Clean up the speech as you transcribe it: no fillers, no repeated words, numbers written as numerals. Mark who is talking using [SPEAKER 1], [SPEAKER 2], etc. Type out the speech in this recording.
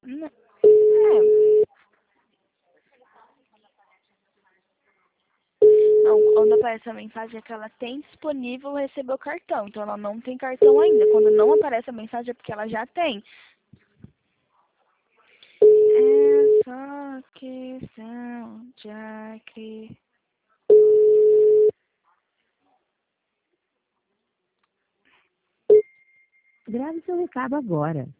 [SPEAKER 1] É. Não, quando aparece a mensagem é que ela tem disponível receber o cartão. Então ela não tem cartão ainda. Quando não aparece a mensagem é porque ela já tem. É só questão de acreditar.
[SPEAKER 2] Grave seu recado agora.